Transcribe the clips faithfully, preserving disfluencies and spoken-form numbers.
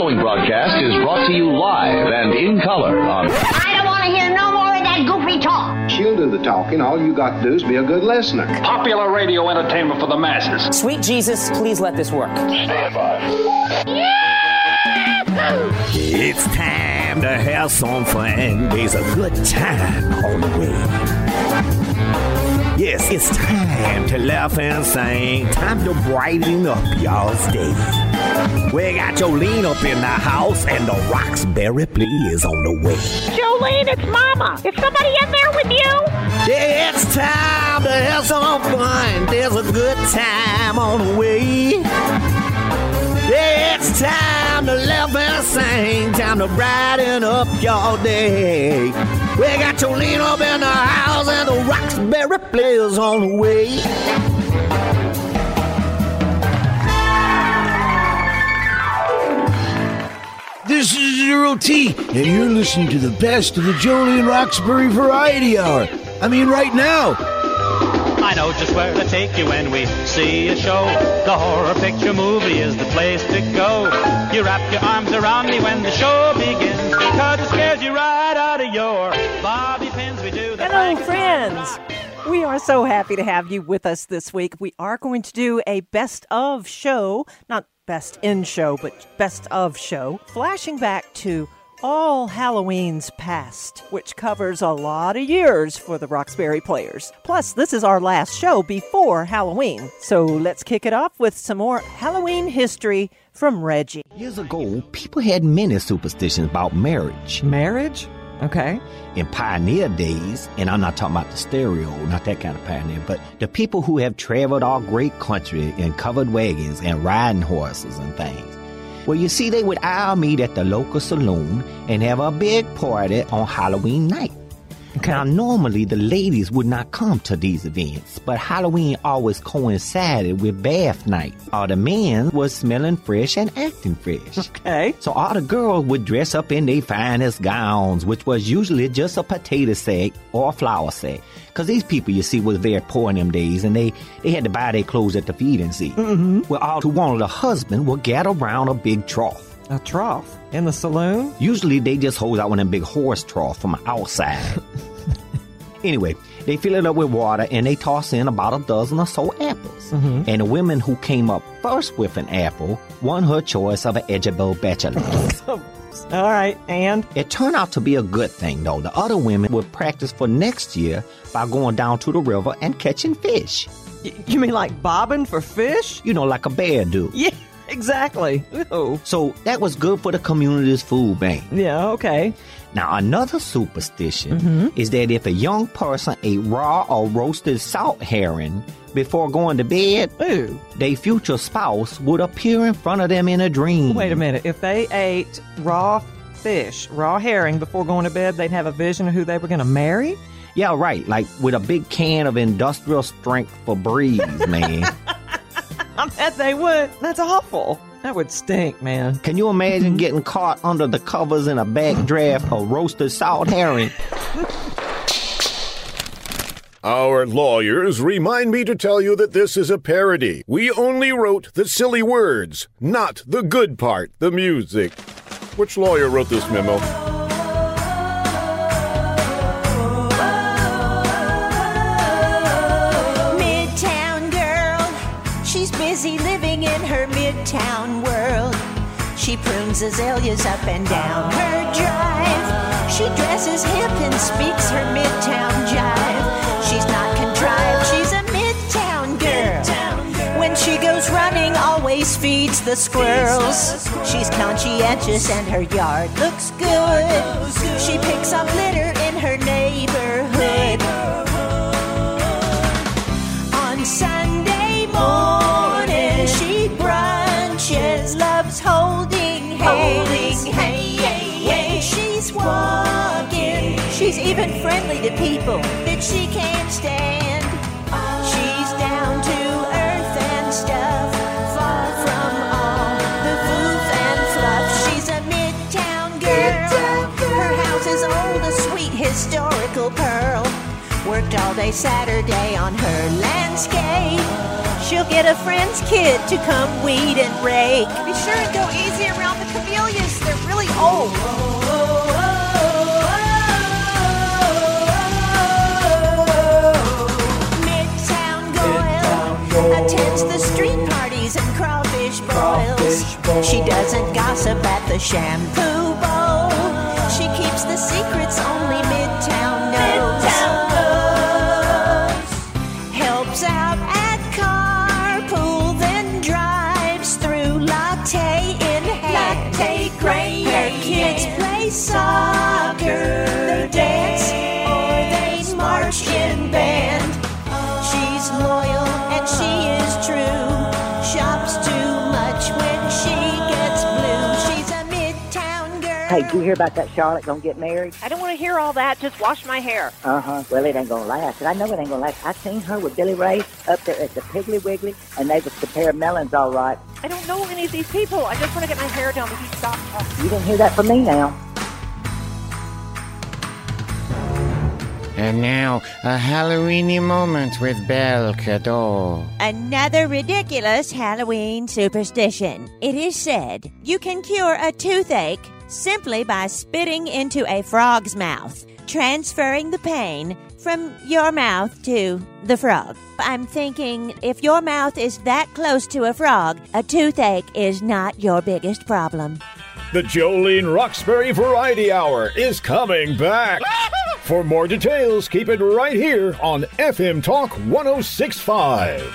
following broadcast is brought to you live and in color on... I don't want to hear no more of that goofy talk. She'll do the talking. All you got to do is be a good listener. Popular radio entertainment for the masses. Sweet Jesus, please let this work. Stand by. It's time to have some fun. There's a good time on the way. Yes, it's time to laugh and sing. Time to brighten up y'all's day. We got Jolene up in the house, and the Roxbury play is on the way. Jolene, it's Mama. Is somebody in there with you? Yeah, it's time to have some fun. There's a good time on the way. Yeah, it's time to laugh and sing. Time to brighten up y'all day. We got Jolene up in the house, and the Roxbury players on the way. This is Zero T, and you're listening to the best of the Jolene Roxbury Variety Hour. I mean, right now. I know just where to take you when we see a show. The horror picture movie is the place to go. You wrap your arms around me when the show begins, cause it scares you right out of your bobby pins. We do the Hello, friends. We are so happy to have you with us this week. We are going to do a best of show, not best in show, but best of show, flashing back to All Halloween's Past, which covers a lot of years for the Roxbury players. Plus, this is our last show before Halloween. So let's kick it off with some more Halloween history from Reggie. Years ago, people had many superstitions about marriage. Marriage? Okay. In pioneer days, and I'm not talking about the stereo, not that kind of pioneer, but the people who have traveled our great country in covered wagons and riding horses and things. Well, you see, they would all meet at the local saloon and have a big party on Halloween night. Okay. Now, normally the ladies would not come to these events, but Halloween always coincided with bath night. All the men was smelling fresh and acting fresh. Okay. So all the girls would dress up in their finest gowns, which was usually just a potato sack or a flour sack. Because these people, you see, was very poor in them days, and they, they had to buy their clothes at the feeding season. Mm-hmm. Well, all who wanted a husband would gather around a big trough. A trough? In the saloon? Usually they just hold out one of them big horse troughs from outside. Anyway, they fill it up with water, and they toss in about a dozen or so apples. Mm-hmm. And the women who came up first with an apple won her choice of an edible bachelor. All right, and? It turned out to be a good thing, though. The other women would practice for next year by going down to the river and catching fish. Y- you mean like bobbing for fish? You know, like a bear do. Yeah, exactly. Ooh. So that was good for the community's food bank. Yeah, okay. Now, another superstition mm-hmm. is that if a young person ate raw or roasted salt herring before going to bed, Ooh. their future spouse would appear in front of them in a dream. Wait a minute. If they ate raw fish, raw herring before going to bed, they'd have a vision of who they were going to marry? Yeah, right. Like with a big can of industrial strength Febreze, man. I bet they would. That's awful. That would stink, man. Can you imagine getting caught under the covers in a backdraft of roasted salt herring? Our lawyers remind me to tell you that this is a parody. We only wrote the silly words, not the good part, the music. Which lawyer wrote this memo? Midtown girl, she's busy living in her midtown world. She prunes azaleas up and down her drive. She dresses hip and speaks her midtown jive. She's not contrived, she's a midtown girl. When she goes running, always feeds the squirrels. She's conscientious and her yard looks good. She picks up litter in her neighborhood. On Sunday morning, she brunches, loves holding hands. When she's walking, she's even friendly to people that she can't stand. She's down to earth and stuff, far from all the foof and fluff. She's a midtown girl. Her house is old, a sweet historical pearl. Worked all day Saturday on her landscape. She'll get a friend's kid to come weed and rake. Be sure and go easy around the camellia Attends the street parties and crawfish boils. She doesn't gossip at the shampoo bowl. She keeps the secrets only Midtown knows. Helps out at carpool, then drives through latte in hand. Latte gray. Her kids play soccer. They dance or they march in band. She's loyal and she is true. Shops too much when she gets blue. She's a Midtown girl. Hey, did you hear about that Charlotte gonna get married? I don't want to hear all that. Just wash my hair. Uh-huh. Well, it ain't gonna last. And I know it ain't gonna last. I seen her with Billy Ray up there at the Piggly Wiggly, and they was the pair of melons all right. I don't know any of these people. I just want to get my hair done. Will you stop talking? You didn't hear that from me now. And now, a Halloweeny moment with Belle Cador. Another ridiculous Halloween superstition. It is said you can cure a toothache simply by spitting into a frog's mouth, transferring the pain from your mouth to the frog. I'm thinking if your mouth is that close to a frog, a toothache is not your biggest problem. The Jolene Roxbury Variety Hour is coming back. For more details, keep it right here on F M Talk one oh six point five.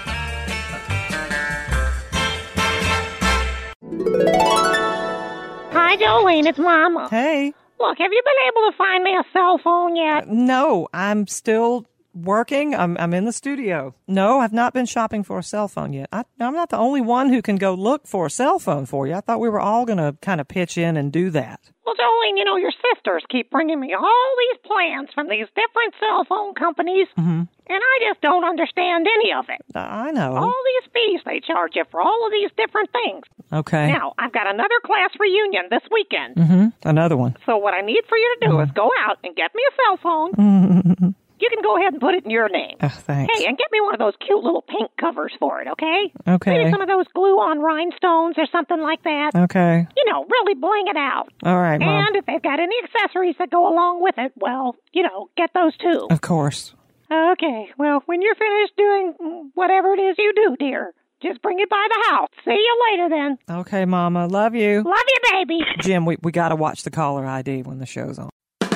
Hi, Jolene. It's Mama. Hey. Look, have you been able to find me a cell phone yet? No, I'm still working. I'm I'm in the studio. No, I've not been shopping for a cell phone yet. I, I'm not the only one who can go look for a cell phone for you. I thought we were all going to kind of pitch in and do that. Well, Jolene, you know, your sisters keep bringing me all these plans from these different cell phone companies, mm-hmm. and I just don't understand any of it. I know. All these fees they charge you for all of these different things. Okay. Now, I've got another class reunion this weekend. Mm-hmm. Another one. So what I need for you to do mm-hmm. is go out and get me a cell phone. Mm-hmm. You can go ahead and put it in your name. Oh, thanks. Hey, and get me one of those cute little pink covers for it, okay? Okay. Maybe some of those glue-on rhinestones or something like that. Okay. You know, really bling it out. All right, Mom. And if they've got any accessories that go along with it, well, you know, get those too. Of course. Okay. Well, when you're finished doing whatever it is you do, dear, just bring it by the house. See you later, then. Okay, Mama. Love you. Love you, baby. Jim, we, we got to watch the caller I D when the show's on.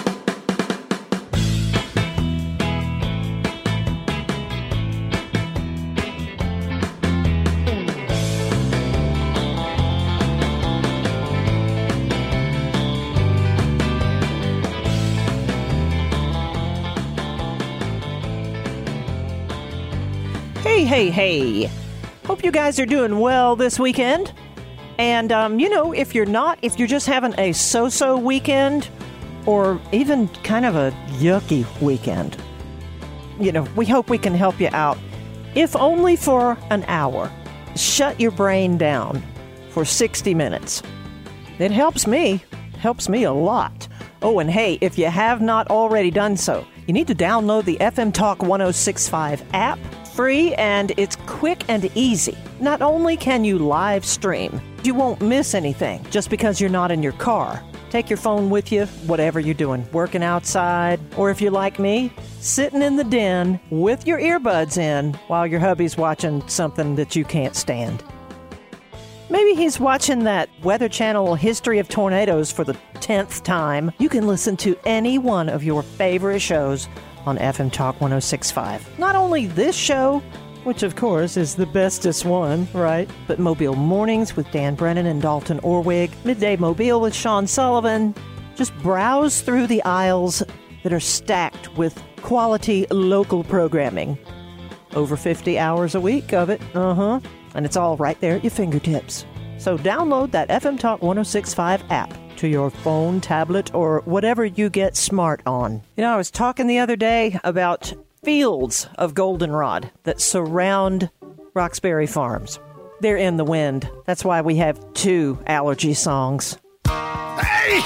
Hey, hey, hey. Hope you guys are doing well this weekend. And, um, you know, if you're not, if you're just having a so-so weekend or even kind of a yucky weekend, you know, we hope we can help you out, if only for an hour. Shut your brain down for sixty minutes. It helps me, helps me a lot. Oh, and hey, if you have not already done so, you need to download the F M Talk one oh six point five app. Free, and it's quick and easy. Not only can you live stream, you won't miss anything just because you're not in your car. Take your phone with you, whatever you're doing, working outside, or if you're like me, sitting in the den with your earbuds in while your hubby's watching something that you can't stand. Maybe he's watching that Weather Channel History of Tornadoes for the tenth time. You can listen to any one of your favorite shows on F M Talk one oh six point five. Not only this show, which of course is the bestest one, right? But Mobile Mornings with Dan Brennan and Dalton Orwig, Midday Mobile with Sean Sullivan. Just browse through the aisles that are stacked with quality local programming. Over fifty hours a week of it, uh-huh. And it's all right there at your fingertips. So download that F M Talk one oh six point five app to your phone, tablet, or whatever you get smart on. You know, I was talking the other day about fields of goldenrod that surround Roxbury Farms. They're in the wind. That's why we have two allergy songs. Hey!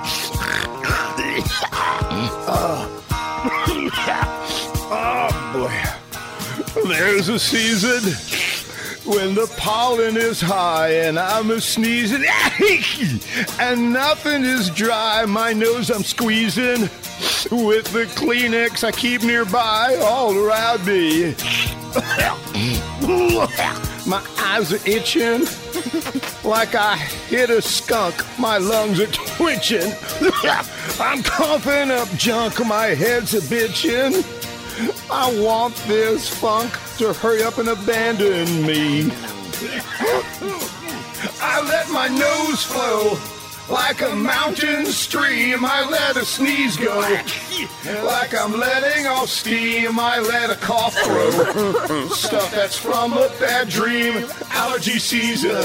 oh. oh, boy. There's a season when the pollen is high and I'm a sneezing and nothing is dry. My nose I'm squeezing with the Kleenex I keep nearby all around me. My eyes are itching like I hit a skunk. My lungs are twitching. I'm coughing up junk. My head's a bitching. I want this funk to hurry up and abandon me. I let my nose flow like a mountain stream. I let a sneeze go like I'm letting off steam. I let a cough throw stuff that's from a bad dream. Allergy season.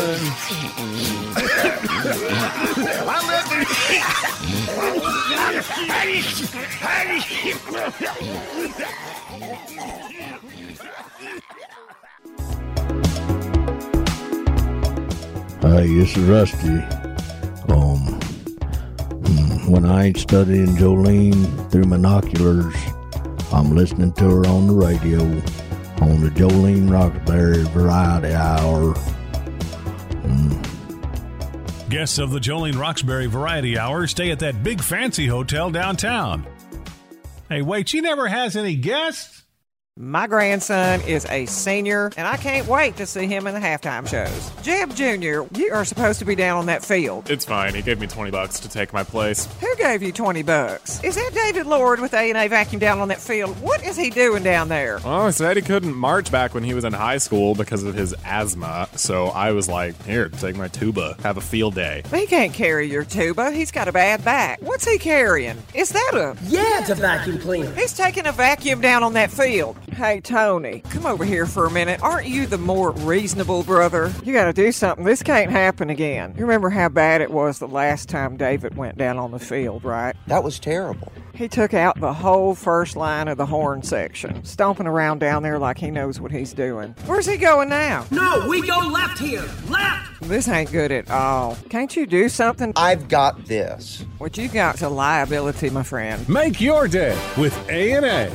I let the Hi, this is Rusty. Um, when I ain't studying Jolene through binoculars, I'm listening to her on the radio on the Jolene Roxbury Variety Hour. Mm. Guests of the Jolene Roxbury Variety Hour stay at that big fancy hotel downtown. Hey, wait, she never has any guests? My grandson is a senior, and I can't wait to see him in the halftime shows. Jeb Junior, you are supposed to be down on that field. It's fine. He gave me twenty bucks to take my place. Who gave you twenty bucks? Is that David Lord with A and A Vacuum down on that field? What is he doing down there? Oh, he said he couldn't march back when he was in high school because of his asthma. So I was like, here, take my tuba. Have a field day. He can't carry your tuba. He's got a bad back. What's he carrying? Is that a... Yeah, it's a vacuum cleaner. He's taking a vacuum down on that field. Hey, Tony, come over here for a minute. Aren't you the more reasonable brother? You gotta do something. This can't happen again. You remember how bad it was the last time David went down on the field, right? That was terrible. He took out the whole first line of the horn section, stomping around down there like he knows what he's doing. Where's he going now? No, we go left here. Left! This ain't good at all. Can't you do something? I've got this. What you got's a liability, my friend. Make your day with A and A.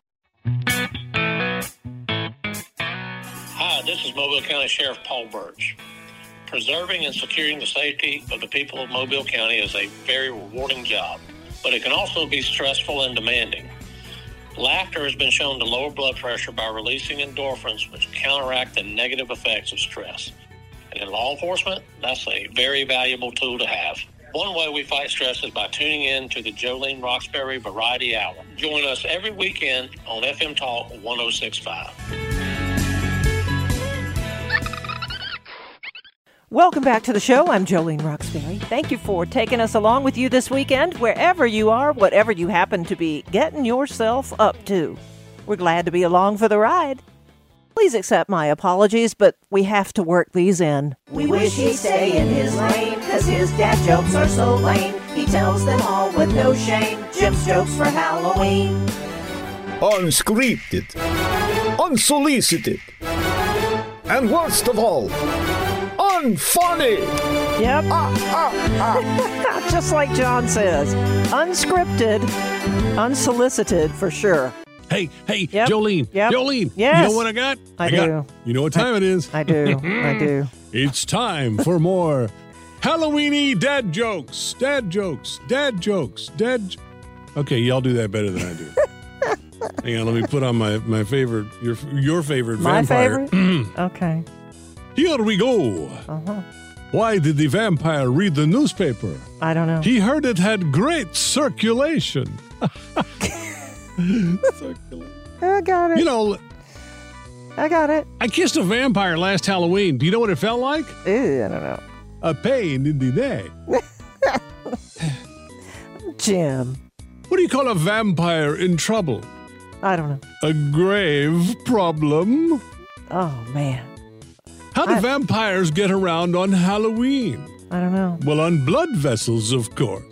Hi, this is Mobile County Sheriff Paul Birch. Preserving and securing the safety of the people of Mobile County is a very rewarding job, but it can also be stressful and demanding. Laughter has been shown to lower blood pressure by releasing endorphins, which counteract the negative effects of stress. And in law enforcement, that's a very valuable tool to have. One way we fight stress is by tuning in to the Jolene Roxbury Variety Hour. Join us every weekend on F M Talk one oh six point five. Welcome back to the show. I'm Jolene Roxbury. Thank you for taking us along with you this weekend, wherever you are, whatever you happen to be getting yourself up to. We're glad to be along for the ride. Please accept my apologies, but we have to work these in. We wish he'd stay in his lane, cause his dad jokes are so lame. He tells them all with no shame. Jim's jokes for Halloween. Unscripted, unsolicited, and worst of all, unfunny. Yep. Ah, ah, ah. Just like John says, unscripted, unsolicited for sure. Hey, hey, Yep. Jolene, Yep. Jolene, Yes. you know what I got? I got, do. You know what time I, it is? I do. I do. It's time for more Halloweeny dad jokes, dad jokes, dad jokes, dad. J- okay, y'all do that better than I do. Hang on, let me put on my, my favorite, your your favorite My vampire. favorite? Okay. Here we go. Uh-huh. Why did the vampire read the newspaper? I don't know. He heard it had great circulation. Circulation. I got it. You know, I got it. I kissed a vampire last Halloween. Do you know what it felt like? Ew, I don't know. A pain in the neck. Jim. What do you call a vampire in trouble? I don't know. A grave problem. Oh, man. How do I- vampires get around on Halloween? I don't know. Well, on blood vessels, of course.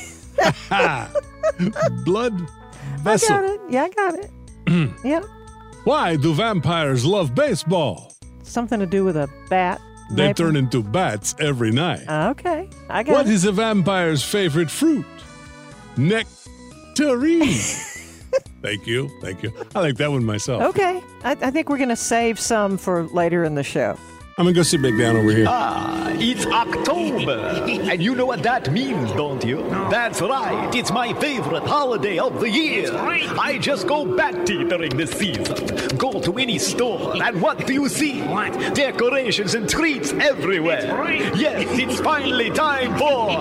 Blood vessel. I got it. Yeah, I got it. Yep. Why do vampires love baseball? Something to do with a bat. They maybe? turn into bats every night. Okay. I got What it. is a vampire's favorite fruit? Nectarine. Thank you. Thank you. I like that one myself. Okay. I, I think we're going to save some for later in the show. I'm going to go sit back down over here. Ah, it's October. And you know what that means, don't you? That's right. It's my favorite holiday of the year. I just go bat during this season. Go to any store, and what do you see? What? Decorations and treats everywhere. Yes, it's finally time for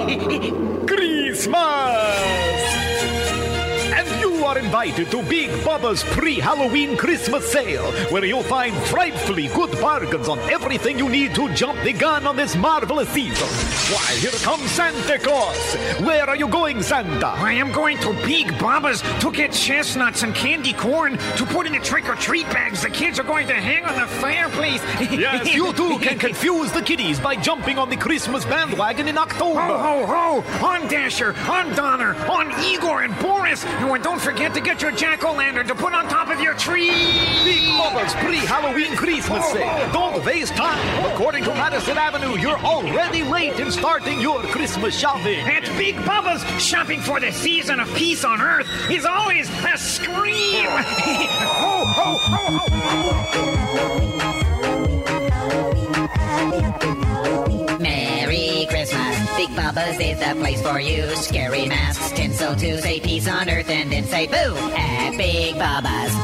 Christmas. And you are invited to Big Bubba's pre-Halloween Christmas sale, where you'll find frightfully good bargains on everything you need to jump the gun on this marvelous season. Why, here comes Santa Claus. Where are you going, Santa? I am going to Big Bubba's to get chestnuts and candy corn to put in the trick-or-treat bags the kids are going to hang on the fireplace. Yes, you too can confuse the kiddies by jumping on the Christmas bandwagon in October. Ho, ho, ho! On Dasher, on Donner, on Igor and Boris. Oh, and don't forget to get your jack-o'-lantern to put on top of your tree. Big Bubba's pre-Halloween Christmas sale. Don't waste time. According to Madison Avenue, you're already late in starting your Christmas shopping. At Big Bubba's, shopping for the season of peace on Earth is always a scream. Ho, ho, ho, ho. Merry Christmas. Big Bubba's is the place for you. Scary masks, tinsel to say peace on Earth, and then say boo at Big Bubba's.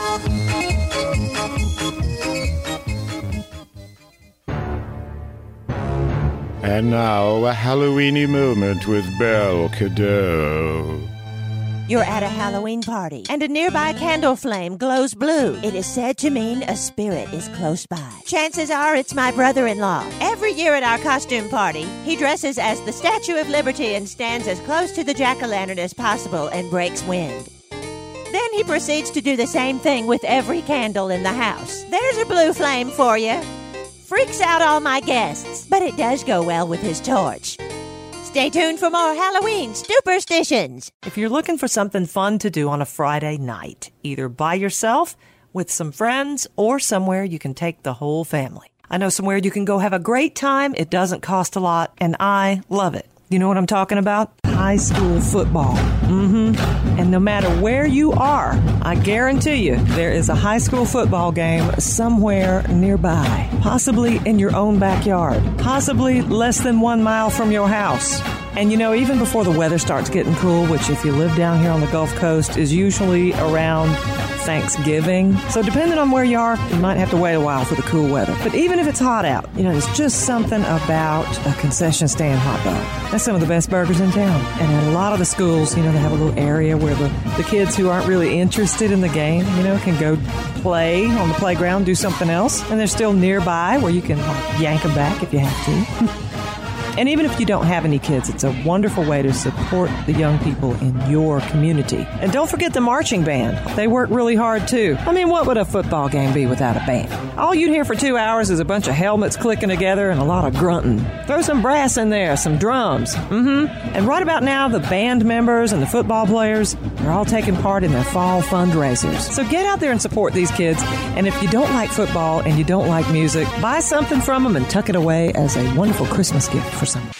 And now, a Halloweeny moment with Belle Cadeau. You're at a Halloween party, and a nearby candle flame glows blue. It is said to mean a spirit is close by. Chances are it's my brother-in-law. Every year at our costume party, he dresses as the Statue of Liberty and stands as close to the jack-o'-lantern as possible and breaks wind. Then he proceeds to do the same thing with every candle in the house. There's a blue flame for you. Freaks out all my guests, but it does go well with his torch. Stay tuned for more Halloween superstitions. If you're looking for something fun to do on a Friday night, either by yourself, with some friends, or somewhere you can take the whole family. I know somewhere you can go have a great time. It doesn't cost a lot, and I love it. You know what I'm talking about? High school football. Mm-hmm. And no matter where you are, I guarantee you there is a high school football game somewhere nearby. Possibly in your own backyard. Possibly less than one mile from your house. And you know, even before the weather starts getting cool, which if you live down here on the Gulf Coast is usually around Thanksgiving. So depending on where you are, you might have to wait a while for the cool weather. But even if it's hot out, you know, there's just something about a concession stand hot dog. That's some of the best burgers in town. And at a lot of the schools, you know, they have a little area where the, the kids who aren't really interested in the game, you know, can go play on the playground, do something else. And they're still nearby where you can like yank them back if you have to. And even if you don't have any kids, it's a wonderful way to support the young people in your community. And don't forget the marching band. They work really hard, too. I mean, what would a football game be without a band? All you'd hear for two hours is a bunch of helmets clicking together and a lot of grunting. Throw some brass in there, some drums. Mm-hmm. And right about now, the band members and the football players, they're all taking part in their fall fundraisers. So get out there and support these kids. And if you don't like football and you don't like music, buy something from them and tuck it away as a wonderful Christmas gift for some.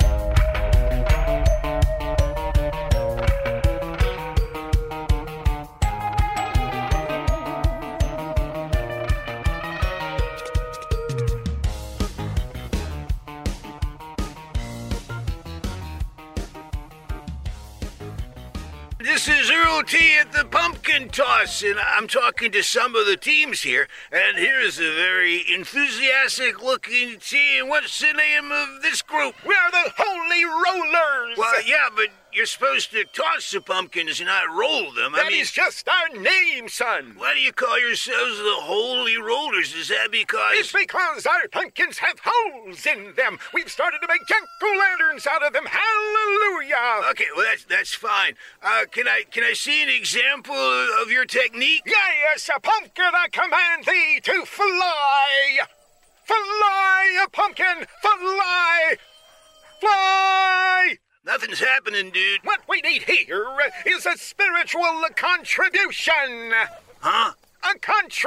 This is Earl T at the Pumpkin Toss, and I'm talking to some of the teams here, and here's a very enthusiastic-looking team. What's the name of this group? We are the Holy Rollers! Well, yeah, but you're supposed to toss the pumpkins, not roll them. That I mean, is just our name, son. Why do you call yourselves the Holy Rollers? Is that because... It's because our pumpkins have holes in them. We've started to make jack-o'-lanterns out of them. Hallelujah! Okay, well, that's that's fine. Uh, can I can I see an example of your technique? Yes, a pumpkin, I command thee to fly. Fly, a pumpkin, fly. Fly! Nothing's happening, dude. What we need here is a spiritual contribution. Huh? A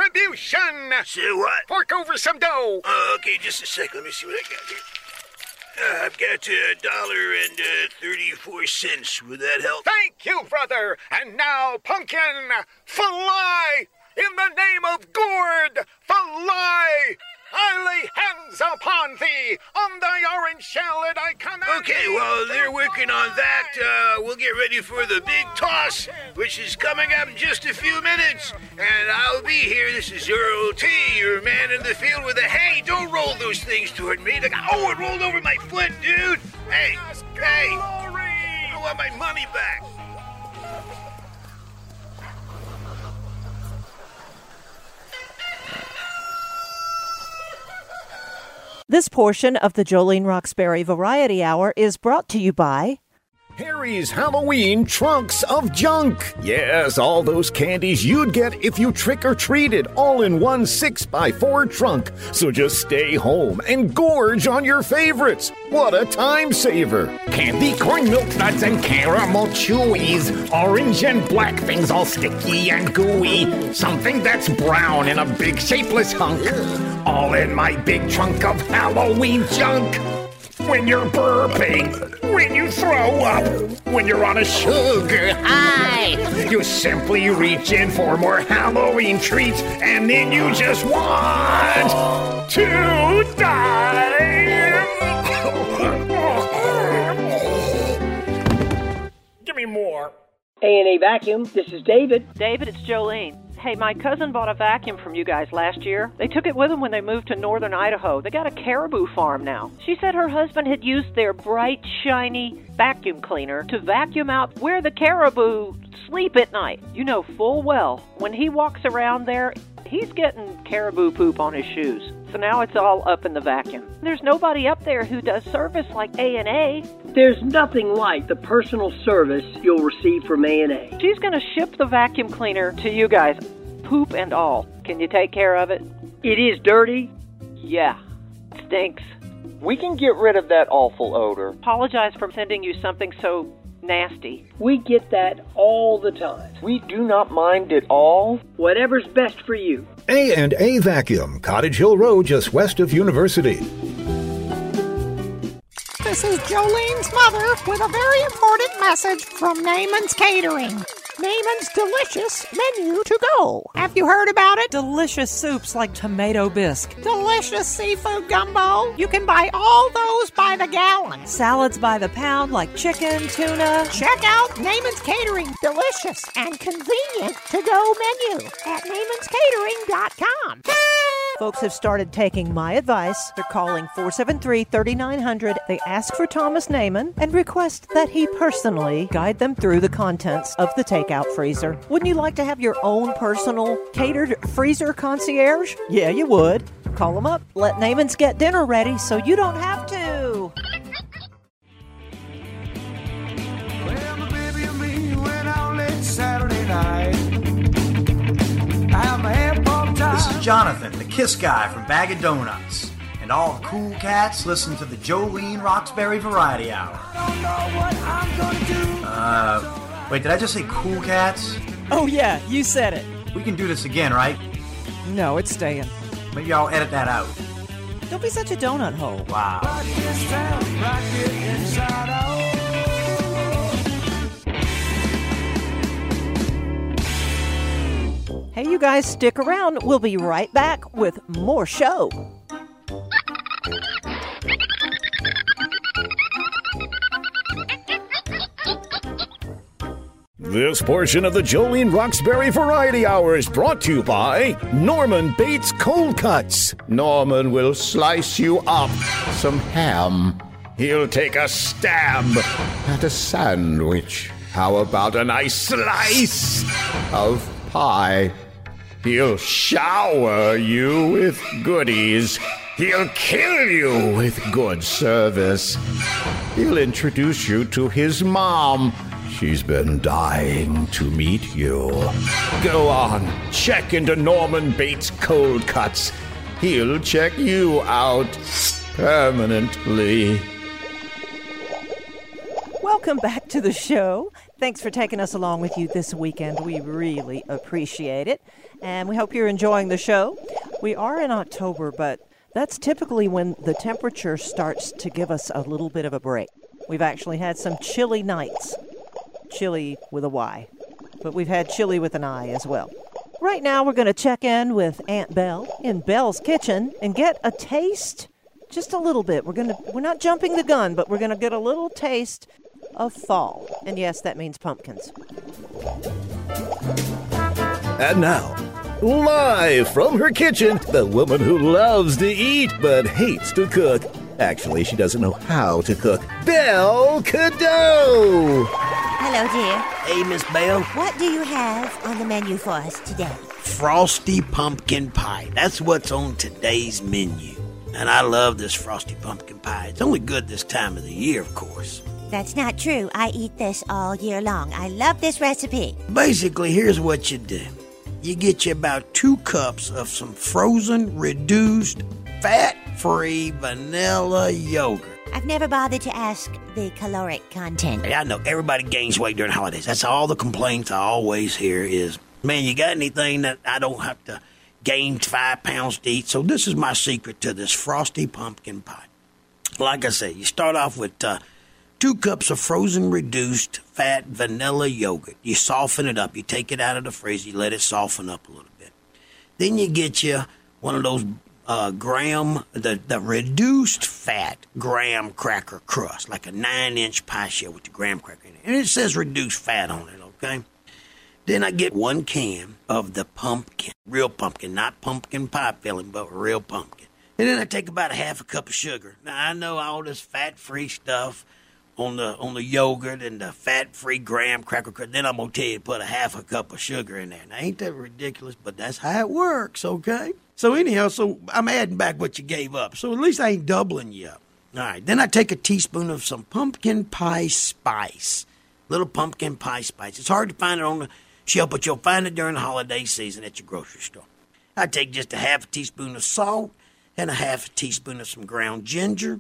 contribution. Say what? Fork over some dough. Uh, okay, just a sec. Let me see what I got here. Uh, I've got a dollar and uh, thirty-four cents. Would that help? Thank you, brother. And now, Pumpkin, fly! In the name of Gourd, fly! I lay hands upon thee, on thy orange shell, and I command Okay, well, they're working on that. Uh, we'll get ready for the big toss, which is coming up in just a few minutes. And I'll be here. This is Earl T, your man in the field with a hey, don't roll those things toward me. Like, oh, it rolled over my foot, dude. Hey, hey, I want my money back. This portion of the Jolene Roxbury Variety Hour is brought to you by Harry's Halloween Trunks of Junk. Yes, all those candies you'd get if you trick-or-treated, all in one six by four trunk. So just stay home and gorge on your favorites. What a time saver. Candy corn milk nuts and caramel chewies. Orange and black things all sticky and gooey. Something that's brown in a big shapeless hunk. All in my big trunk of Halloween junk. When you're burping, when you throw up, when you're on a sugar high, you simply reach in for more Halloween treats, and then you just want to die. Give me more. A and A Vacuum, this is David. David, it's Jolene. Hey, my cousin bought a vacuum from you guys last year. They took it with them when they moved to northern Idaho. They got a caribou farm now. She said her husband had used their bright, shiny vacuum cleaner to vacuum out where the caribou sleep at night. You know full well, when he walks around there, he's getting caribou poop on his shoes. So now it's all up in the vacuum. There's nobody up there who does service like A and A. There's nothing like the personal service you'll receive from A and A. She's going to ship the vacuum cleaner to you guys, poop and all. Can you take care of it? It is dirty. Yeah. Stinks. We can get rid of that awful odor. Apologize for sending you something so nasty. We get that all the time. We do not mind at all. Whatever's best for you. A and A Vacuum, Cottage Hill Road, just west of University. This is Jolene's mother with a very important message from Naaman's Catering. Naaman's delicious menu to go. Have you heard about it? delicious soups like tomato bisque, Delicious seafood gumbo. You can buy all those by the gallon. salads by the pound like chicken, tuna. Check out Naaman's Catering. Delicious and convenient to-go menu at naamans catering dot com. Folks have started taking my advice. They're calling four seven three, three nine zero zero. They ask for Thomas Naaman and request that he personally guide them through the contents of the takeout freezer. Wouldn't you like to have your own personal catered freezer concierge? Yeah, you would. Call them up. Let Naaman's get dinner ready so you don't have to. Well, baby and me went out late Saturday night. I have my hair pumped out. This is Jonathan, the Kiss Guy from Bag of Donuts. And all the cool cats listen to the Jolene Roxbury Variety Hour. I don't know what I'm gonna do. Uh, wait, did I just say cool cats? Oh, yeah, you said it. We can do this again, right? No, it's staying. Maybe I'll edit that out. Don't be such a donut hole. Wow. Rock this town, rock it inside out. Hey, you guys, stick around. We'll be right back with more show. This portion of the Jolene Roxbury Variety Hour is brought to you by Norman Bates Cold Cuts. Norman will slice you up some ham. He'll take a stab at a sandwich. How about a nice slice of pie? He'll shower you with goodies. He'll kill you with good service. He'll introduce you to his mom. She's been dying to meet you. Go on, check into Norman Bates Cold Cuts. He'll check you out permanently. Welcome back to the show. Thanks for taking us along with you this weekend. We really appreciate it. And we hope you're enjoying the show. We are in October, but That's typically when the temperature starts to give us a little bit of a break. We've actually had some chilly nights. Chilly with a Y. But we've had chilly with an I as well. Right now we're going to check in with Aunt Belle in Belle's kitchen and get a taste, just a little bit. We're going to we're not jumping the gun, but we're going to get a little taste of fall. And yes, that means pumpkins. And now, live from her kitchen, the woman who loves to eat but hates to cook. Actually, she doesn't know how to cook. Belle Cadeau! Hello, dear. Hey, Miss Belle. What do you have on the menu for us today? Frosty pumpkin pie. That's what's on today's menu. And I love this frosty pumpkin pie. It's only good this time of the year, of course. That's not true. I eat this all year long. I love this recipe. Basically, here's what you do. You get you about two cups of some frozen, reduced, fat-free vanilla yogurt. I've never bothered to ask the caloric content. Hey, I know everybody gains weight during holidays. That's all the complaints I always hear is, man, you got anything that I don't have to gain five pounds to eat? So this is my secret to this frosty pumpkin pie. Like I said, you start off with uh, two cups of frozen, reduced, fat vanilla yogurt. You soften it up. You take it out of the freezer. You let it soften up a little bit. Then you get you one of those uh, graham, the, the reduced fat graham cracker crust, like a nine-inch pie shell with the graham cracker in it. And it says reduced fat on it, okay? Then I get one can of the pumpkin, real pumpkin, not pumpkin pie filling, but real pumpkin. And then I take about a half a cup of sugar. Now, I know all this fat-free stuff on the on the yogurt and the fat-free graham cracker crust. Then I'm going to tell you to put a half a cup of sugar in there. Now, ain't that ridiculous? But that's how it works, okay? So anyhow, so I'm adding back what you gave up. So at least I ain't doubling you up. All right, then I take a teaspoon of some pumpkin pie spice. Little pumpkin pie spice. It's hard to find it on the shelf, but you'll find it during the holiday season at your grocery store. I take just a half a teaspoon of salt and a half a teaspoon of some ground ginger.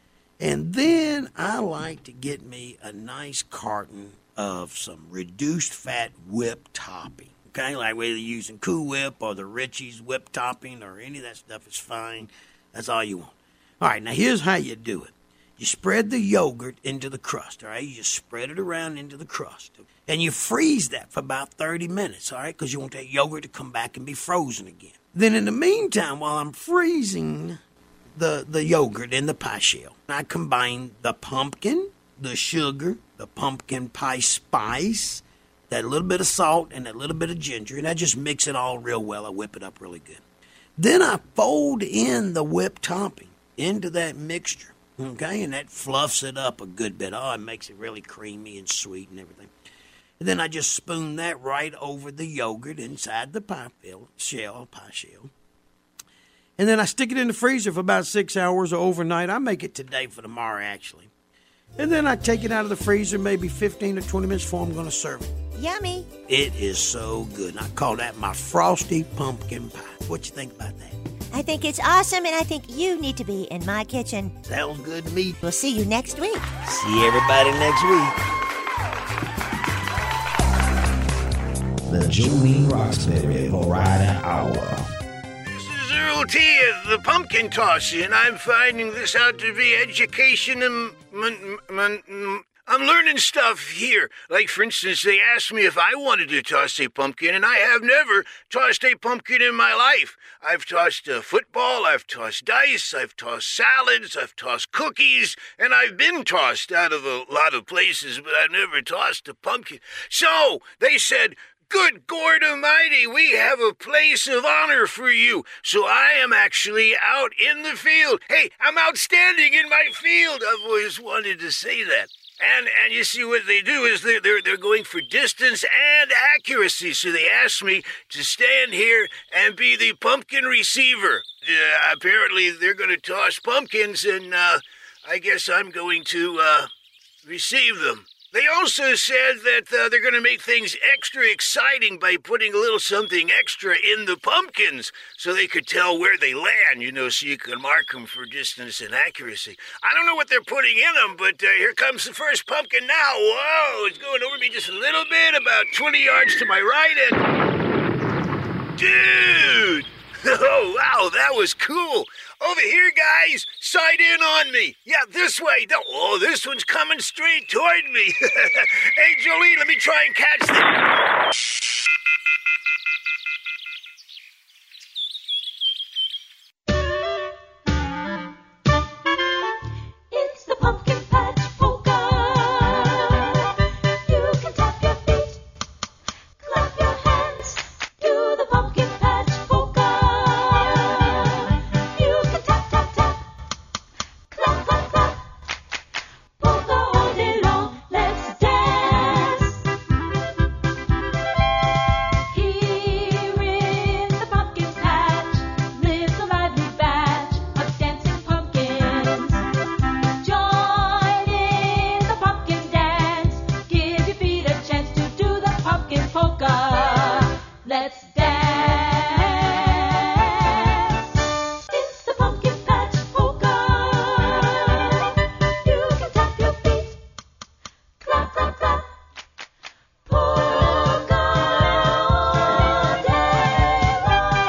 And then I like to get me a nice carton of some reduced fat whipped topping. Okay, like whether you're using Cool Whip or the Richie's whipped topping or any of that stuff is fine. That's all you want. All right, now here's how you do it. You spread the yogurt into the crust, all right? You just spread it around into the crust. And you freeze that for about thirty minutes, all right? Because you want that yogurt to come back and be frozen again. Then in the meantime, while I'm freezing the, the yogurt in the pie shell, I combine the pumpkin, the sugar, the pumpkin pie spice, that little bit of salt, and that little bit of ginger, and I just mix it all real well. I whip it up really good. Then I fold in the whipped topping into that mixture, okay? And that fluffs it up a good bit. Oh, it makes it really creamy and sweet and everything. And then I just spoon that right over the yogurt inside the pie shell, pie shell. And then I stick it in the freezer for about six hours or overnight. I make it today for tomorrow, actually. And then I take it out of the freezer maybe fifteen or twenty minutes before I'm going to serve it. Yummy. It is so good. And I call that my frosty pumpkin pie. What you think about that? I think it's awesome, and I think you need to be in my kitchen. Sounds good to me. We'll see you next week. See everybody next week. The Jolene Roxbury Variety Hour. Earl T. the Pumpkin Tosser, and I'm finding this out to be education and... Man, man, man, I'm learning stuff here. Like, for instance, they asked me if I wanted to toss a pumpkin, and I have never tossed a pumpkin in my life. I've tossed a football, I've tossed dice, I've tossed salads, I've tossed cookies, and I've been tossed out of a lot of places, but I've never tossed a pumpkin. So, they said, good Gord Almighty, we have a place of honor for you. So I am actually out in the field. Hey, I'm outstanding in my field. I've always wanted to say that. And and you see what they do is they're, they're, they're going for distance and accuracy. So they asked me to stand here and be the pumpkin receiver. Uh, apparently they're going to toss pumpkins, and uh, I guess I'm going to uh, receive them. They also said that uh, they're going to make things extra exciting by putting a little something extra in the pumpkins so they could tell where they land, you know, so you can mark them for distance and accuracy. I don't know what they're putting in them, but uh, here comes the first pumpkin now. Whoa, it's going over me just a little bit, about twenty yards to my right, and... Dude! Oh, wow, that was cool. Over here, guys. Side in on me. Yeah, this way. Don't- Oh, this one's coming straight toward me. Hey, Jolene, let me try and catch them. It's the Pumpkin Patch Polka. You can tap your feet, clap your hands, do the Pumpkin Patch Polka. You can tap, tap, tap, clap, clap, clap, polka all day long. Let's dance. Here in the pumpkin patch lives a lively batch of dancing pumpkins. Join in the pumpkin dance. Give your feet a chance to do the pumpkin polka. Let's dance. It's the pumpkin patch polka. You can tap your feet, clap, clap, clap, polka all day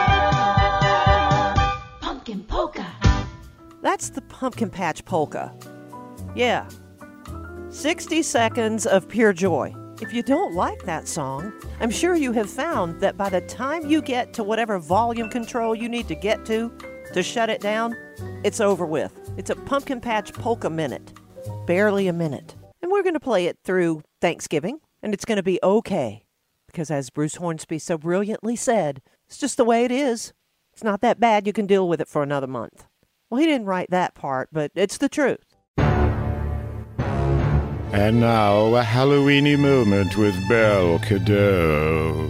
long. Pumpkin polka. That's the Pumpkin Patch Polka. Yeah. sixty seconds of pure joy. If you don't like that song, I'm sure you have found that by the time you get to whatever volume control you need to get to to shut it down, it's over with. It's a Pumpkin Patch Polka minute. Barely a minute. And we're going to play it through Thanksgiving, and it's going to be okay. Because as Bruce Hornsby so brilliantly said, it's just the way it is. It's not that bad. You can deal with it for another month. Well, he didn't write that part, but it's the truth. And now, a Halloweeny moment with Belle Cadeau.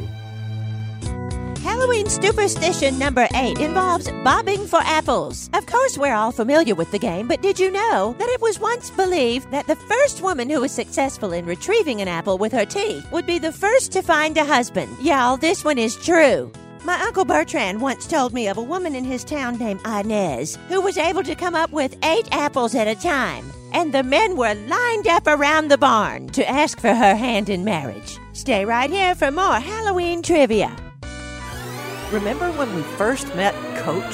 Halloween superstition number eight involves bobbing for apples. Of course, we're all familiar with the game, but did you know that it was once believed that the first woman who was successful in retrieving an apple with her teeth would be the first to find a husband? Y'all, this one is true. My Uncle Bertrand once told me of a woman in his town named Inez who was able to come up with eight apples at a time, and the men were lined up around the barn to ask for her hand in marriage. Stay right here for more Halloween trivia. Remember when we first met Coach?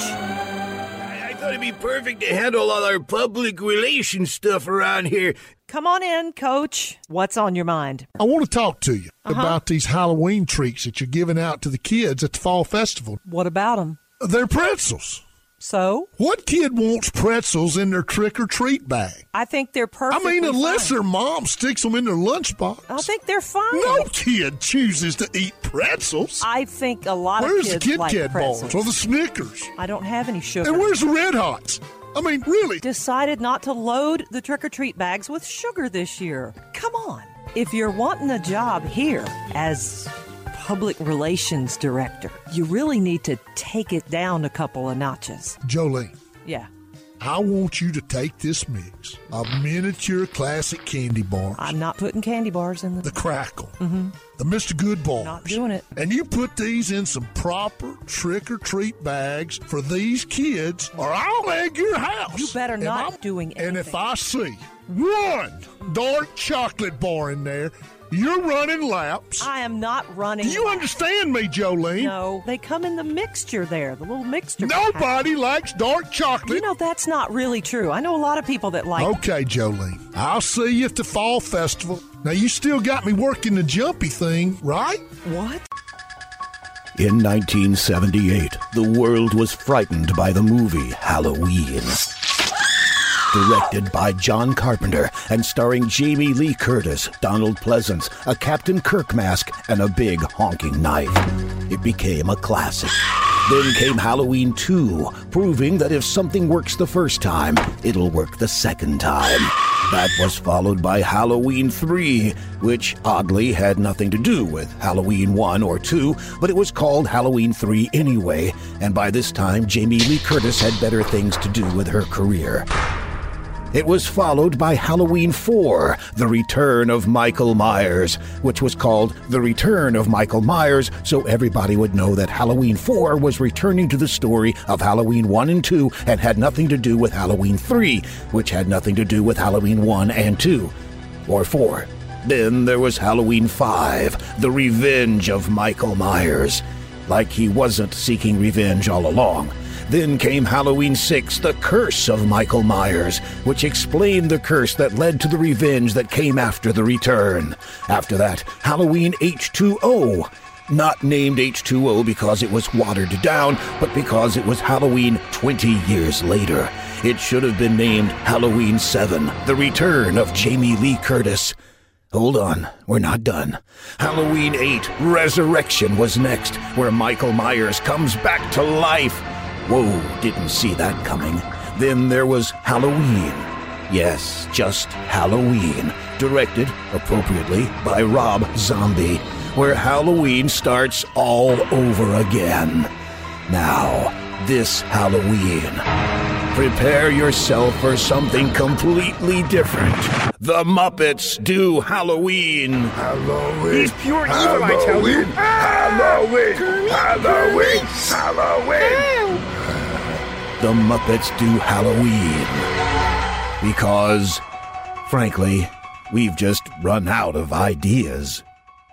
I thought it'd be perfect to handle all our public relations stuff around here. Come on in, Coach. What's on your mind? I want to talk to you Uh-huh. about these Halloween treats that you're giving out to the kids at the fall festival. What about them? They're pretzels. So? What kid wants pretzels in their trick-or-treat bag? I think they're I perfectly mean, unless fine. their mom sticks them in their lunchbox. I think they're fine. No kid chooses to eat pretzels. I think a lot Where's of the kids Kit like Kat pretzels. bars or the Snickers? I don't have any sugar. And where's the Red Hots? I mean, really? Decided not to load the trick-or-treat bags with sugar this year. Come on. If you're wanting a job here as public relations director, you really need to take it down a couple of notches. Jolene, Yeah. I want you to take this mix of miniature classic candy bars. I'm not putting candy bars in the... The Crackle. Mm-hmm. The Mister Good bars. Not doing it. And you put these in some proper trick-or-treat bags for these kids, or I'll egg your house. You better And not I'm- doing anything. And if I see one dark chocolate bar in there, you're running laps. I am not running. Do you laps. understand me, Jolene? No, they come in the mixture there, the little mixture. Nobody likes dark chocolate. You know, that's not really true. I know a lot of people that like Okay, Jolene. I'll see you at the fall festival. Now, you still got me working the jumpy thing, right? What? In nineteen seventy-eight, the world was frightened by the movie Halloween. Directed by John Carpenter and starring Jamie Lee Curtis, Donald Pleasance, a Captain Kirk mask, and a big honking knife. It became a classic. Then came Halloween two, proving that if something works the first time, it'll work the second time. That was followed by Halloween three, which oddly had nothing to do with Halloween one or two, but it was called Halloween three anyway, and by this time Jamie Lee Curtis had better things to do with her career. It was followed by Halloween four, The Return of Michael Myers, which was called The Return of Michael Myers so everybody would know that Halloween four was returning to the story of Halloween one and two and had nothing to do with Halloween three, which had nothing to do with Halloween one and two, or four. Then there was Halloween five, The Revenge of Michael Myers. like he wasn't seeking revenge all along. Then came Halloween six, The Curse of Michael Myers, which explained the curse that led to the revenge that came after the return. After that, Halloween H two O. Not named H two O because it was watered down, but because it was Halloween twenty years later. It should have been named Halloween seven, The Return of Jamie Lee Curtis. Hold on, we're not done. Halloween eight, Resurrection was next, where Michael Myers comes back to life. Whoa, didn't see that coming. Then there was Halloween. Yes, just Halloween. Directed, appropriately, by Rob Zombie, where Halloween starts all over again. Now, this Halloween, prepare yourself for something completely different. The Muppets do Halloween. Halloween. He's pure evil, I tell you. Halloween. Halloween. Halloween. The Muppets do Halloween. Because, frankly, we've just run out of ideas.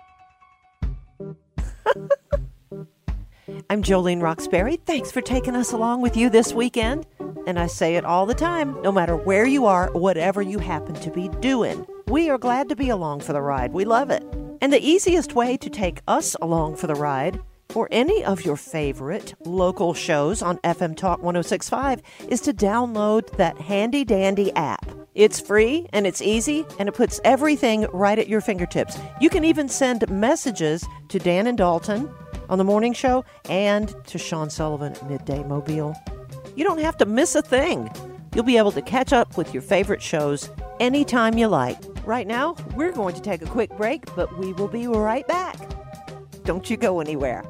I'm Jolene Roxbury. Thanks for taking us along with you this weekend. And I say it all the time, no matter where you are, whatever you happen to be doing. We are glad to be along for the ride. We love it. And the easiest way to take us along for the ride for any of your favorite local shows on F M Talk one oh six point five is to download that handy dandy app. It's free and it's easy and it puts everything right at your fingertips. You can even send messages to Dan and Dalton on the morning show and to Sean Sullivan at Midday Mobile. You don't have to miss a thing. You'll be able to catch up with your favorite shows anytime you like. Right now, we're going to take a quick break, but we will be right back. Don't you go anywhere.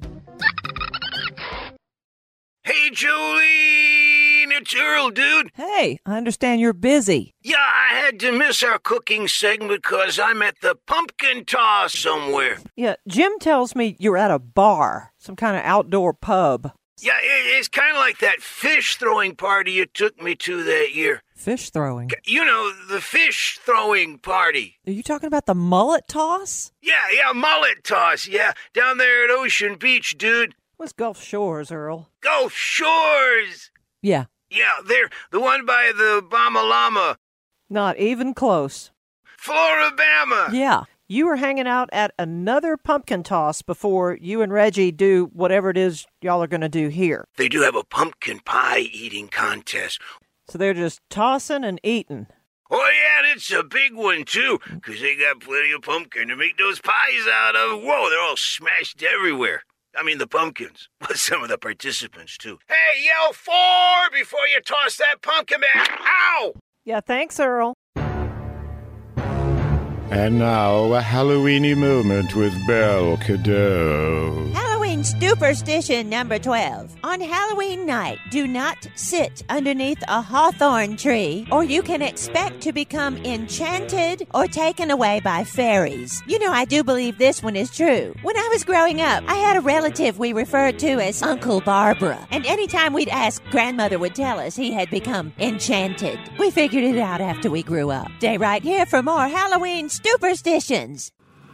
Hey, Jolene, it's Earl, dude. Hey, I understand you're busy. Yeah, I had to miss our cooking segment because I'm at the pumpkin toss somewhere. Yeah, Jim tells me you're at a bar, some kind of outdoor pub. Yeah, it, it's kind of like that fish throwing party you took me to that year. Fish throwing? You know, the fish throwing party. Are you talking about the mullet toss? Yeah, yeah, mullet toss, yeah. Down there at Ocean Beach, dude. What's Gulf Shores, Earl? Gulf Shores! Yeah. Yeah, they're the one by the Bamalama. Not even close. Floribama! Yeah. You were hanging out at another pumpkin toss before you and Reggie do whatever it is y'all are going to do here. They do have a pumpkin pie eating contest. So they're just tossing and eating. Oh, yeah, it's a big one, too, because they got plenty of pumpkin to make those pies out of. Whoa, they're all smashed everywhere. I mean, the pumpkins, but some of the participants, too. Hey, yell four before you toss that pumpkin back. Ow! Yeah, thanks, Earl. And now, a Halloweeny moment with Belle Cadeau. Halloween superstition number twelve. On Halloween night, do not sit underneath a hawthorn tree, or you can expect to become enchanted or taken away by fairies. You know, I do believe this one is true. When I was growing up, I had a relative we referred to as Uncle Barbara, and anytime we'd ask, grandmother would tell us he had become enchanted. We figured it out after we grew up. Stay right here for more Halloween superstitions.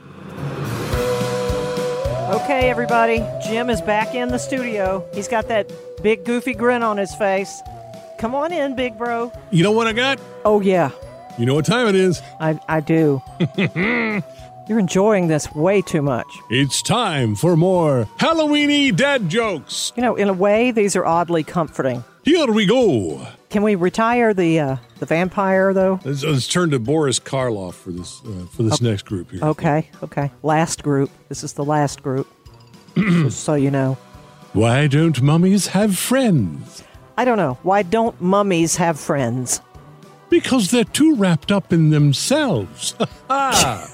Okay, everybody. Jim is back in the studio. He's got that big goofy grin on his face. Come on in, big bro. You know what I got? Oh, yeah. You know what time it is? I, I do. You're enjoying this way too much. It's time for more Halloweeny dad jokes. You know, in a way, these are oddly comforting. Here we go. Can we retire the uh, the vampire, though? Let's, let's turn to Boris Karloff for this uh, for this okay. next group here. Okay, okay. Last group. This is the last group. Just so you know. Why don't mummies have friends? I don't know. Why don't mummies have friends? Because they're too wrapped up in themselves. Oh,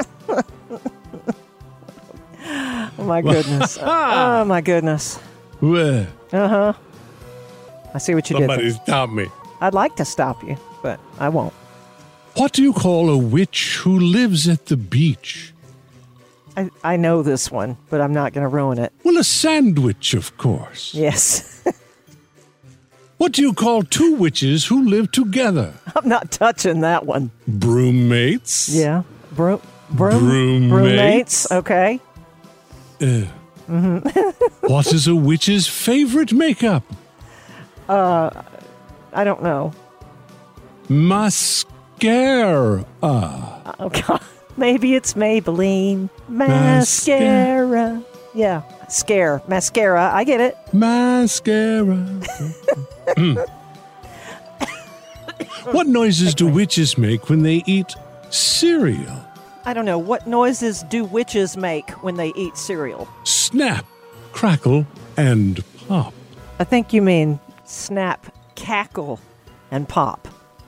my goodness. Oh, my goodness. Well, uh-huh. I see what you somebody did. Somebody stop me. I'd like to stop you, but I won't. What do you call a witch who lives at the beach? I, I know this one, but I'm not going to ruin it. Well, a sandwich, of course. Yes. What do you call two witches who live together? I'm not touching that one. Broommates? Yeah. Broom, broom, Broommates? Broommates, okay. Uh, Mm-hmm. What is a witch's favorite makeup? uh, I don't know. Mascara. Oh, God. Maybe it's Maybelline. Mascara. Yeah. Scare. Mascara. I get it. Mascara. Mm. What noises do witches make when they eat cereal? I don't know. What noises do witches make when they eat cereal? Snap, crackle, and pop. I think you mean snap, cackle, and pop.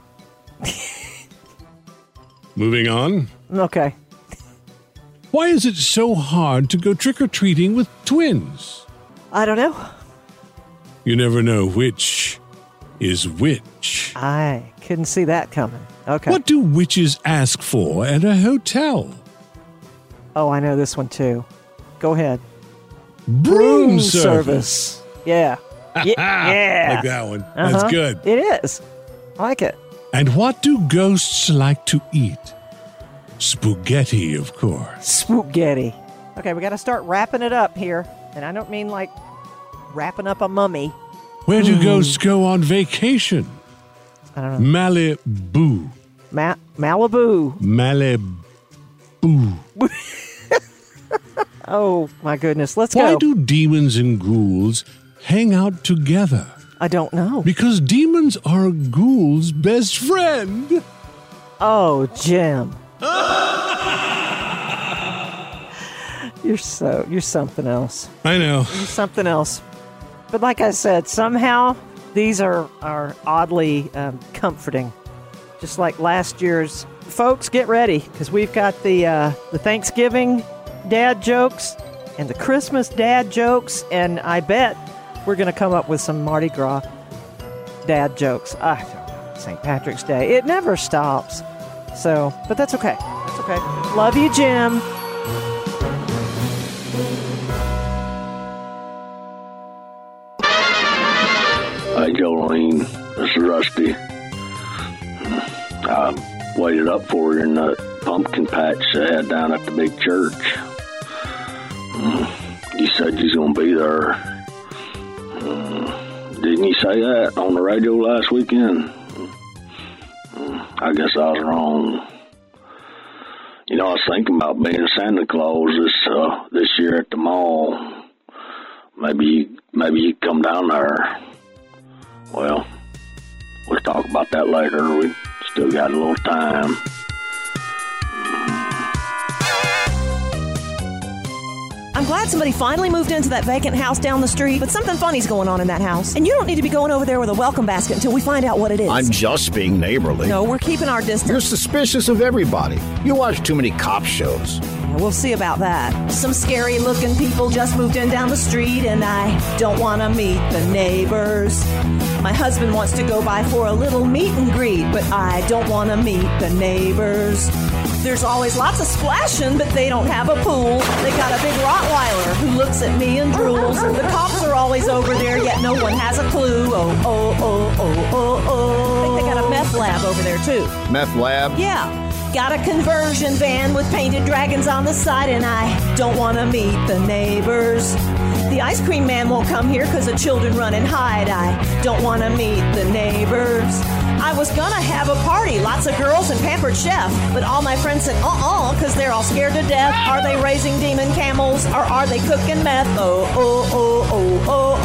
Moving on. Okay. Why is it so hard to go trick-or-treating with twins? I don't know. You never know which is which. I couldn't see that coming. Okay. What do witches ask for at a hotel? Oh, I know this one too. Go ahead. Broom service. Yeah. Yeah. yeah. Like that one. That's Uh-huh. good. It is. I like it. And what do ghosts like to eat? Spaghetti, of course. Spaghetti. Okay, we got to start wrapping it up here. And I don't mean like wrapping up a mummy. Where do Mm. ghosts go on vacation? I don't know. Malibu. Ma- Malibu. Malibu. Oh, my goodness. Let's Why go. do demons and ghouls hang out together? I don't know. Because demons are a ghoul's best friend. Oh, Jim. You're so, you're something else. I know. You're something else. But like I said, somehow these are, are oddly um, comforting. Just like last year's. Folks, get ready, because we've got the uh, the Thanksgiving dad jokes and the Christmas dad jokes, and I bet we're going to come up with some Mardi Gras dad jokes. I don't know. Saint Patrick's Day. It never stops. So, but that's okay. That's okay. Love you, Jim. Hi, Jolene. This is Rusty. I waited up for you in the pumpkin patch they had down at the big church. You said you was going to be there. Didn't you say that on the radio last weekend? I guess I was wrong. You know, I was thinking about being Santa Claus this uh, this year at the mall. Maybe you, maybe you come down there. Well, we'll talk about that later. We still got a little time. I'm glad somebody finally moved into that vacant house down the street, but something funny's going on in that house. And you don't need to be going over there with a welcome basket until we find out what it is. I'm just being neighborly. No, we're keeping our distance. You're suspicious of everybody. You watch too many cop shows. We'll see about that. Some scary-looking people just moved in down the street, and I don't want to meet the neighbors. My husband wants to go by for a little meet and greet, but I don't want to meet the neighbors. There's always lots of splashing, but they don't have a pool. They got a big Rottweiler who looks at me and drools. The cops are always over there, yet no one has a clue. Oh, oh, oh, oh, oh, oh. I think they got a meth lab over there, too. Meth lab? Yeah. Got a conversion van with painted dragons on the side, and I don't want to meet the neighbors. The ice cream man won't come here because the children run and hide. I don't want to meet the neighbors. I was gonna have a party, lots of girls and pampered chef, but all my friends said uh-uh because they're all scared to death. Are they raising demon camels or are they cooking meth? Oh, oh, oh,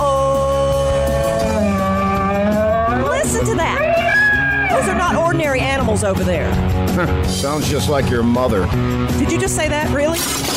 oh, oh, oh. Listen to that. Those are not ordinary animals over there. Sounds just like your mother. Did you just say that? Really?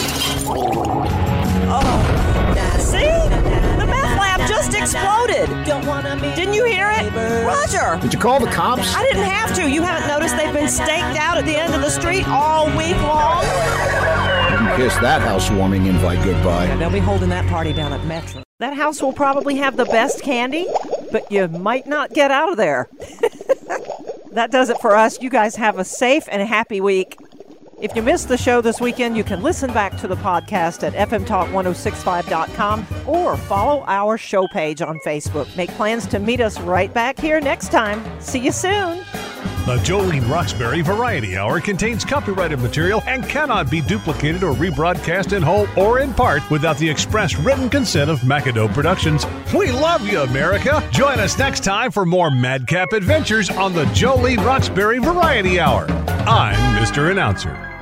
Oh, now see? The meth lab just exploded. Didn't you hear it? Roger. Did you call the cops? I didn't have to. You haven't noticed they've been staked out at the end of the street all week long? You can kiss that housewarming invite goodbye. Yeah, they'll be holding that party down at Metro. That house will probably have the best candy, but you might not get out of there. That does it for us. You guys have a safe and happy week. If you missed the show this weekend, you can listen back to the podcast at f m talk ten sixty-five dot com or follow our show page on Facebook. Make plans to meet us right back here next time. See you soon. The Jolene Roxbury Variety Hour contains copyrighted material and cannot be duplicated or rebroadcast in whole or in part without the express written consent of McAdoo Productions. We love you, America. Join us next time for more madcap adventures on the Jolene Roxbury Variety Hour. I'm Mister Announcer.